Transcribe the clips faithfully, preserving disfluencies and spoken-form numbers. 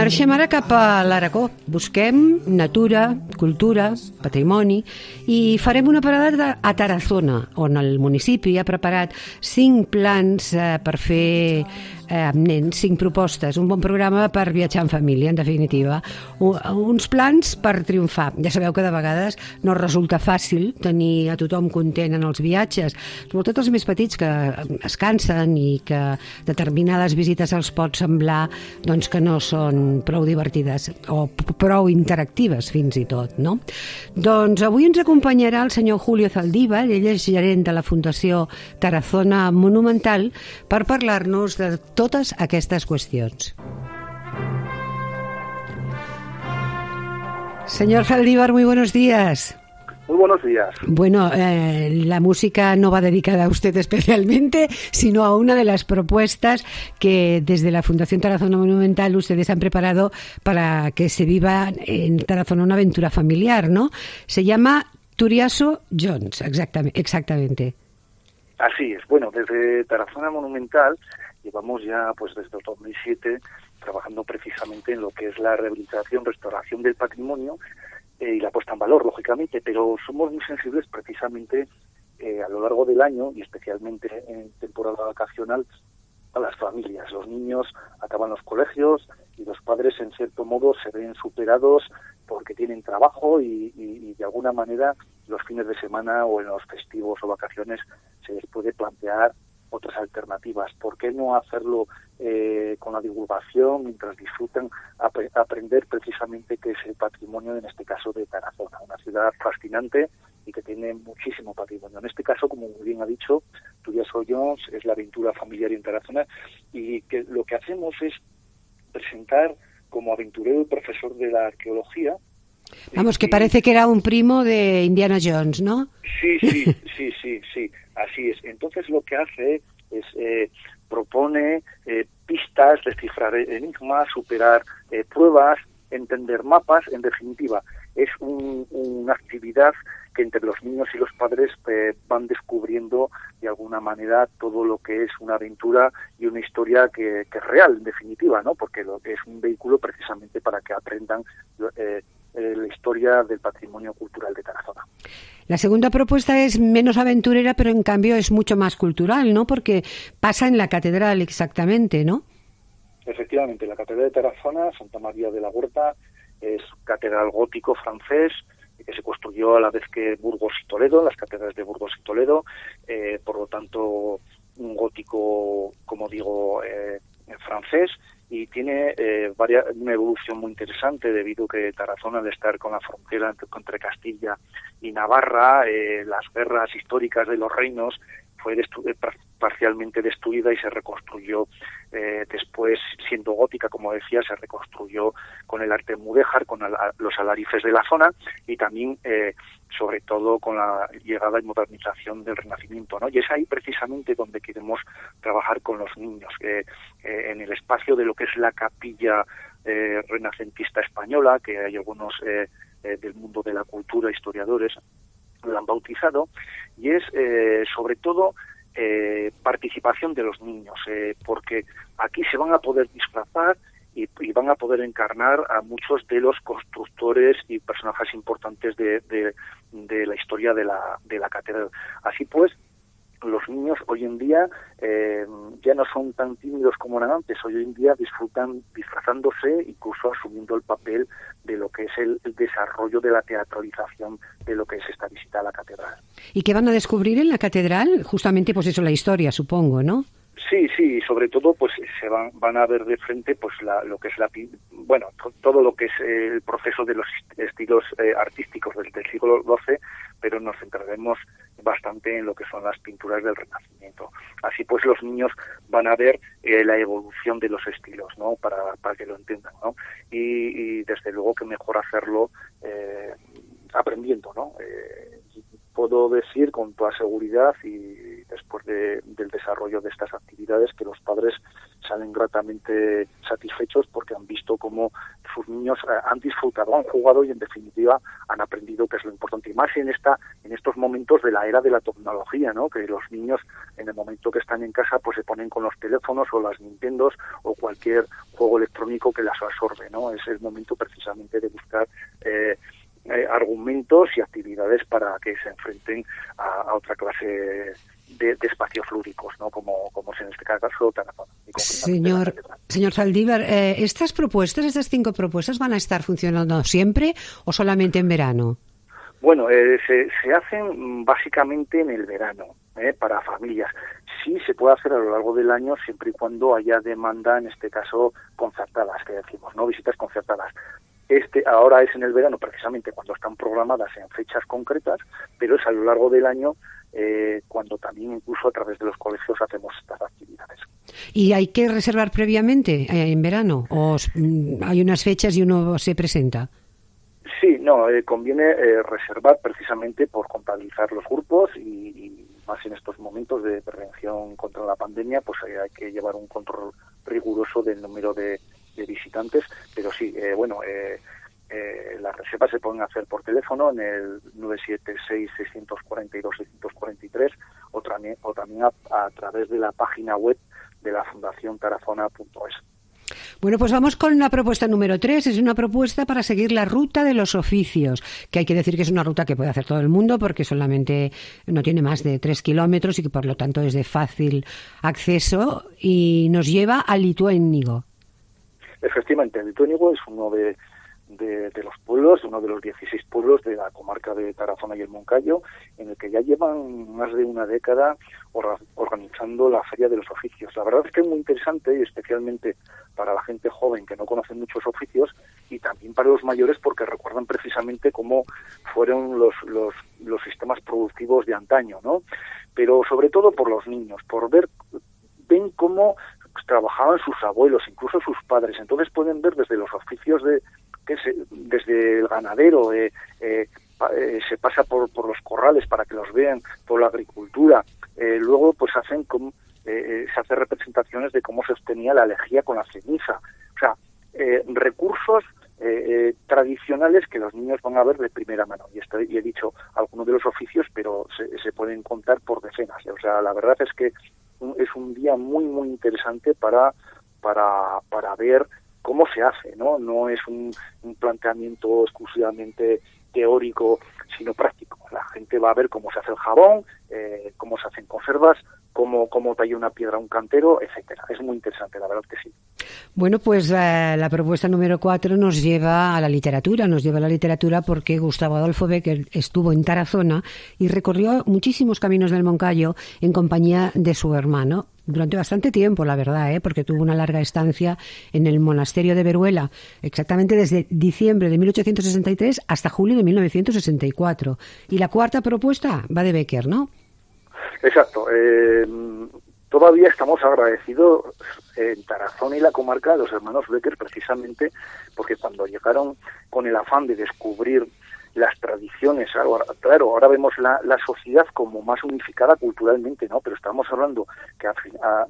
Marxem ara cap a l'Aragó. Busquem natura, cultura, patrimoni i farem una parada a Tarazona, on el municipi ha preparat cinc plans eh, per fer eh, amb nens, cinc propostes, un bon programa per viatjar en família, en definitiva. U uns plans per triomfar. Ja sabeu que de vegades no resulta fàcil tenir a tothom content en els viatges, sobretot els més petits que es cansen i que determinades visites els pot semblar doncs, que no són prou divertides o prou interactives fins i tot, no? Doncs avui ens acompanyarà el senyor Julio Zaldívar, ell és gerent de la Fundació Tarazona Monumental, per parlar-nos de totes aquestes qüestions. Señor Zaldívar, muy buenos días. Muy buenos días. Bueno, eh, la música no va dedicada a usted especialmente, sino a una de las propuestas que desde la Fundación Tarazona Monumental ustedes han preparado para que se viva en Tarazona una aventura familiar, ¿no? Se llama Turiasso Jones, exactamente. exactamente. Así es. Bueno, desde Tarazona Monumental llevamos ya, pues desde el dos mil siete, trabajando precisamente en lo que es la rehabilitación, restauración del patrimonio, Eh, y la puesta en valor, lógicamente, pero somos muy sensibles precisamente eh, a lo largo del año y especialmente en temporada vacacional a las familias. Los niños acaban los colegios y los padres, en cierto modo, se ven superados porque tienen trabajo y, y, y de alguna manera los fines de semana o en los festivos o vacaciones se les puede plantear otras alternativas. ¿Por qué no hacerlo eh, con la divulgación mientras disfrutan, ap aprender precisamente qué es el patrimonio, en este caso de Tarazona, una ciudad fascinante y que tiene muchísimo patrimonio? En este caso, como muy bien ha dicho, Turiasso Jones es la aventura familiar en Tarazona, y que lo que hacemos es presentar como aventurero y profesor de la arqueología. Vamos, que parece que era un primo de Indiana Jones, ¿no? Sí, sí, sí, sí, sí, así es. Entonces lo que hace es eh, propone eh, pistas, descifrar enigmas, superar eh, pruebas, entender mapas. En definitiva, es un, una actividad que entre los niños y los padres eh, van descubriendo de alguna manera todo lo que es una aventura y una historia que, que es real, en definitiva, ¿no? Porque lo que es un vehículo precisamente para que aprendan eh, eh, la historia del patrimonio cultural de Tarazona. La segunda propuesta es menos aventurera, pero en cambio es mucho más cultural, ¿no? Porque pasa en la catedral exactamente, ¿no? Efectivamente, la catedral de Tarazona, Santa María de la Huerta, es catedral gótico francés que se construyó a la vez que Burgos y Toledo, las catedrales de Burgos y Toledo, eh, por lo tanto un gótico, como digo, eh, francés, y tiene eh, varias, una evolución muy interesante debido a que Tarazona, al estar con la frontera entre, entre Castilla y Navarra, eh, las guerras históricas de los reinos, fue destu parcialmente destruida y se reconstruyó eh, después, siendo gótica, como decía, se reconstruyó con el arte mudéjar, con al los alarifes de la zona, y también, eh, sobre todo, con la llegada y modernización del Renacimiento, ¿no? Y es ahí precisamente donde queremos trabajar con los niños, eh, eh, en el espacio de lo que es la capilla eh, renacentista española, que hay algunos eh, eh, del mundo de la cultura, historiadores, lo han bautizado, y es eh, sobre todo eh, participación de los niños, eh, porque aquí se van a poder disfrazar y, y van a poder encarnar a muchos de los constructores y personajes importantes de, de, de la historia de la, de la catedral. Así pues, los niños hoy en día eh, ya no son tan tímidos como eran antes. Hoy en día disfrutan disfrazándose, incluso asumiendo el papel de lo que es el, el desarrollo de la teatralización de lo que es esta visita a la catedral. ¿Y qué van a descubrir en la catedral? Justamente, pues eso, la historia, supongo, ¿no? Sí, sí, sobre todo pues se van van a ver de frente pues la, lo que es la bueno todo lo que es el proceso de los estilos eh, artísticos del, del siglo doce, pero nos centraremos bastante en lo que son las pinturas del Renacimiento. Así pues los niños van a ver eh, la evolución de los estilos, ¿no? Para para que lo entiendan, ¿no? Y, y desde luego que mejor hacerlo eh, aprendiendo, ¿no? Eh, puedo decir con toda seguridad y después de, del desarrollo de estas actividades, que los padres salen gratamente satisfechos porque han visto cómo sus niños han disfrutado, han jugado y en definitiva han aprendido que es lo importante, y más en esta en estos momentos de la era de la tecnología, ¿no? Que los niños en el momento que están en casa pues se ponen con los teléfonos o las Nintendos o cualquier juego electrónico que las absorbe, ¿no? Es el momento precisamente de buscar eh, eh, argumentos y actividades para que se enfrenten a, a otra clase de, de espacios lúdicos, ¿no? Como, como es en este caso Tarazona. Señor, señor Zaldívar, eh, ¿estas propuestas, estas cinco propuestas van a estar funcionando siempre o solamente en verano? Bueno, eh, se, se hacen básicamente en el verano, eh, para familias. Sí se puede hacer a lo largo del año siempre y cuando haya demanda, en este caso concertadas, que decimos, ¿no? Visitas concertadas. Este ahora es en el verano, precisamente cuando están programadas en fechas concretas, pero es a lo largo del año eh, cuando también incluso a través de los colegios hacemos estas actividades. ¿Y hay que reservar previamente eh, en verano o mm, hay unas fechas y uno se presenta? Sí, no, eh, conviene eh, reservar precisamente por contabilizar los grupos y, y más en estos momentos de prevención contra la pandemia, pues eh, hay que llevar un control riguroso del número de, de visitantes, pero sí, eh, bueno, eh, eh, las reservas se pueden hacer por teléfono en el nueve siete seis, seis cuatro dos, seis cuatro tres o también, o también a, a través de la página web de la Fundación Tarazona punto es. Bueno, pues vamos con la propuesta número tres. Es una propuesta para seguir la ruta de los oficios, que hay que decir que es una ruta que puede hacer todo el mundo porque solamente no tiene más de tres kilómetros y que por lo tanto es de fácil acceso y nos lleva a Lituénigo. Efectivamente, Lituénigo es uno de, de, de los pueblos, uno de los dieciséis pueblos de la comarca de Tarazona y el Moncayo, en el que ya llevan más de una década organizando la Feria de los Oficios. La verdad es que es muy interesante y especialmente para la gente joven que no conoce muchos oficios y también para los mayores porque recuerdan precisamente cómo fueron los, los, los sistemas productivos de antaño, ¿no? Pero sobre todo por los niños, por ver, ven cómo trabajaban sus abuelos, incluso sus padres. Entonces pueden ver desde los oficios de, que se, desde el ganadero, eh, eh, eh, se pasa por, por los corrales para que los vean, por la agricultura. Eh, luego pues hacen como, eh, se hacen representaciones de cómo se obtenía la lejía con la ceniza. O sea, eh, recursos eh, eh, tradicionales que los niños van a ver de primera mano. Y, estoy, y he dicho algunos de los oficios, pero se, se pueden contar por decenas. O sea, la verdad es que es un día muy, muy interesante para, para, para ver cómo se hace, ¿no? No es un, un planteamiento exclusivamente teórico, sino práctico. La gente va a ver cómo se hace el jabón, eh, cómo se hacen conservas, cómo, cómo talla una piedra un cantero, etcétera. Es muy interesante, la verdad que sí. Bueno, pues eh, la propuesta número cuatro nos lleva a la literatura, nos lleva a la literatura porque Gustavo Adolfo Bécquer estuvo en Tarazona y recorrió muchísimos caminos del Moncayo en compañía de su hermano, durante bastante tiempo, la verdad, ¿eh? Porque tuvo una larga estancia en el monasterio de Veruela, exactamente desde diciembre de mil ochocientos sesenta y tres hasta julio de mil novecientos sesenta y cuatro. Y la cuarta propuesta va de Bécquer, ¿no? Exacto. Eh, todavía estamos agradecidos en Tarazona y la comarca a los hermanos Bécquer precisamente porque cuando llegaron con el afán de descubrir las tradiciones, ahora, claro, ahora vemos la, la sociedad como más unificada culturalmente, ¿no? Pero estamos hablando que a, a,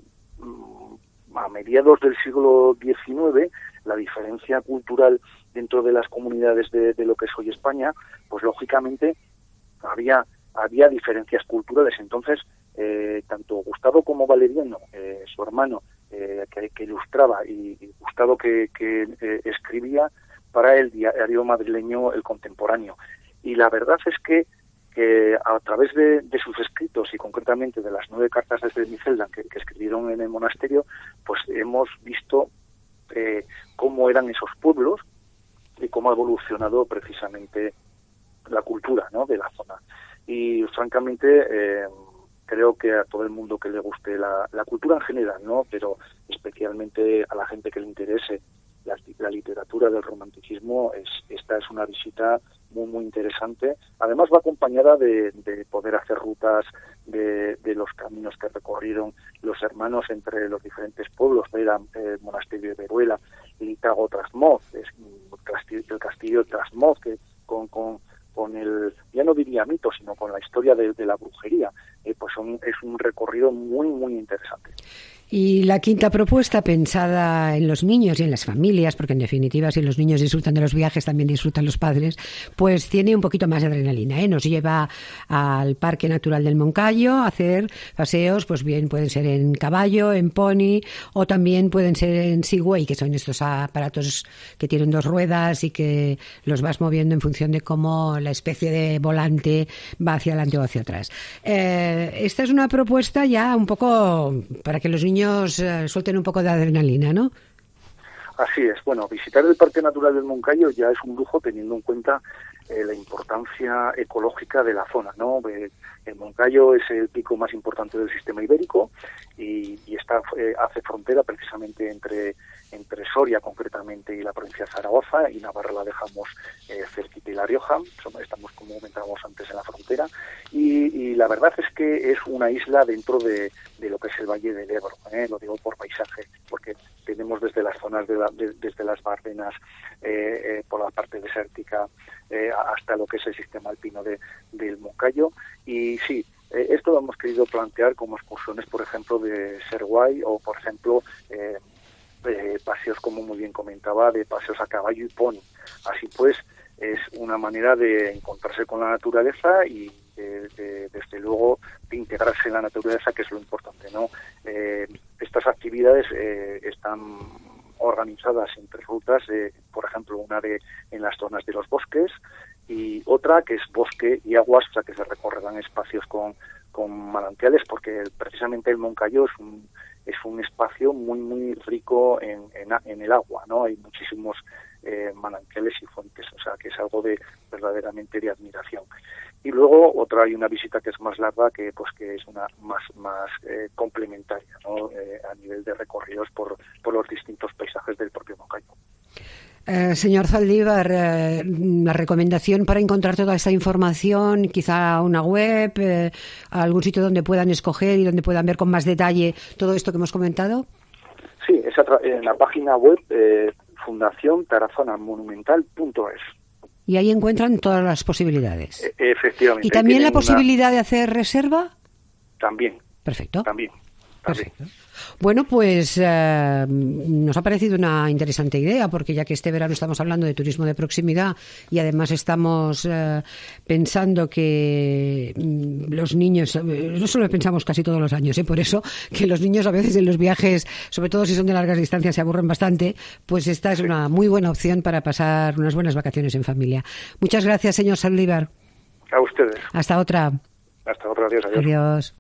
a mediados del siglo diecinueve la diferencia cultural dentro de las comunidades de, de lo que es hoy España, pues lógicamente había había diferencias culturales. Entonces, eh, tanto Gustavo como Valeriano, eh, su hermano, eh, que, que ilustraba, y, y Gustavo que, que eh, escribía para el diario madrileño El Contemporáneo. Y la verdad es que, que a través de, de sus escritos y concretamente de las nueve cartas desde mi celda que, que escribieron en el monasterio, pues hemos visto eh, cómo eran esos pueblos y cómo ha evolucionado precisamente la cultura, ¿no?, de la zona. Y francamente eh, creo que a todo el mundo que le guste la, la cultura en general, ¿no?, pero especialmente a la gente que le interese la, la literatura del romanticismo, es, esta es una visita muy muy interesante. Además va acompañada de, de poder hacer rutas de, de los caminos que recorrieron los hermanos entre los diferentes pueblos, era el monasterio de Veruela, Litago Trasmoz, el castillo de Trasmoz, que con, con con el, ya no diría mito, sino con la historia de, de la brujería. Eh, pues son, es un recorrido muy, muy interesante. Y la quinta propuesta, pensada en los niños y en las familias, porque en definitiva si los niños disfrutan de los viajes también disfrutan los padres, pues tiene un poquito más de adrenalina, ¿eh? Nos lleva al Parque Natural del Moncayo a hacer paseos, pues bien pueden ser en caballo, en pony, o también pueden ser en Segway, que son estos aparatos que tienen dos ruedas y que los vas moviendo en función de cómo la especie de volante va hacia adelante o hacia atrás. Eh, esta es una propuesta ya un poco para que los niños Eh, suelten un poco de adrenalina, ¿no? Así es. Bueno, visitar el Parque Natural del Moncayo ya es un lujo teniendo en cuenta eh, la importancia ecológica de la zona, ¿no? Eh, el Moncayo es el pico más importante del sistema ibérico y, y está eh, hace frontera precisamente entre entre Soria concretamente y la provincia de Zaragoza, y Navarra la dejamos eh, cerquita y La Rioja, estamos como comentábamos antes en la frontera, y, y la verdad es que es una isla dentro de, de lo que es el Valle del Ebro, ¿eh? Lo digo por paisaje, porque tenemos desde las zonas de, la, de desde las Bardenas, eh, eh, por la parte desértica, eh, hasta lo que es el sistema alpino de, del Moncayo, y sí, eh, esto lo hemos querido plantear como excursiones, por ejemplo, de Segway, o por ejemplo, eh, Eh, paseos, como muy bien comentaba, de paseos a caballo y pony. Así pues, es una manera de encontrarse con la naturaleza y de, de, desde luego de integrarse en la naturaleza, que es lo importante, ¿no? Eh, estas actividades eh, están organizadas en tres rutas, eh, por ejemplo, una de en las zonas de los bosques y otra que es bosque y aguas, o sea que se recorrerán espacios con, con manantiales, porque precisamente el Moncayo es un es un espacio muy muy rico en, en, en el agua, ¿no? Hay muchísimos eh, manantiales y fuentes, o sea que es algo de verdaderamente de admiración. Y luego otra, hay una visita que es más larga, que pues que es una más más eh, complementaria, ¿no? Eh, a nivel de recorridos por por los distintos paisajes del propio Moncayo. Eh, señor Zaldívar, eh, la recomendación para encontrar toda esta información, quizá una web, eh, algún sitio donde puedan escoger y donde puedan ver con más detalle todo esto que hemos comentado. Sí, es en la página web eh, fundación tarazona monumental punto es. Y ahí encuentran todas las posibilidades. E- efectivamente. ¿Y también la posibilidad una... de hacer reserva? También. Perfecto. También. Perfecto. Bueno, pues eh, nos ha parecido una interesante idea, porque ya que este verano estamos hablando de turismo de proximidad y además estamos eh, pensando que mm, los niños, no solo pensamos casi todos los años, ¿eh? Por eso que los niños a veces en los viajes, sobre todo si son de largas distancias, se aburren bastante, pues esta es una muy buena opción para pasar unas buenas vacaciones en familia. Muchas gracias, señor Zaldívar. A ustedes. Hasta otra. Hasta otra. Adiós. Adiós. Adiós.